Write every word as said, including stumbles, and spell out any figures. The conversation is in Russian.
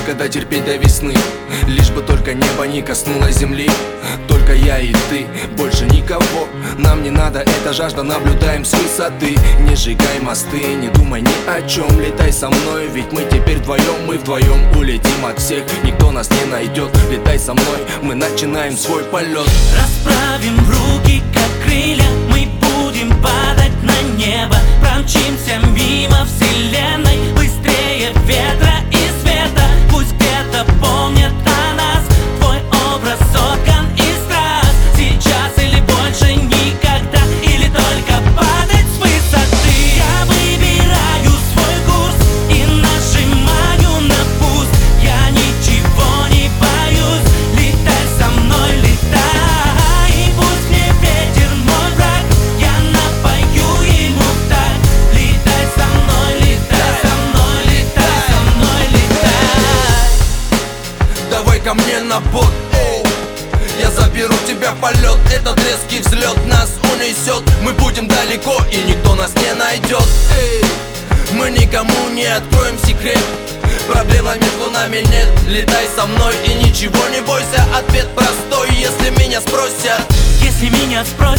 Сколько дотерпеть до весны, лишь бы только небо не коснулось земли. Только я и ты, больше никого. Нам не надо, это жажда, наблюдаем с высоты. Не сжигай мосты, не думай ни о чем. Летай со мной, ведь мы теперь вдвоем. Мы вдвоем улетим от всех, никто нас не найдет. Летай со мной, мы начинаем свой полет. Расправим руки, как крылья, мы будем падать на небо. Промчимся мимо вселенной, быстрее ветра и света. Пусть где-то помнят о нас, твой образ соткан из страз. Сейчас или больше никогда, или только падать с высоты. Я выбираю свой курс и нажимаю на пуст. Я ничего не боюсь, летай со мной, летай. И пусть мне ветер мой враг, я напою ему так. Летай со мной, летай со мной, летай со мной, летай. Давай ко мне на бот, оу. Я заберу тебя в полет, этот резкий взлет нас унесет. Мы будем далеко и никто нас не найдет. Эй, мы никому не откроем секрет, проблема между нами нет. Летай со мной и ничего не бойся. Ответ простой, если меня спросят. Если меня спросят,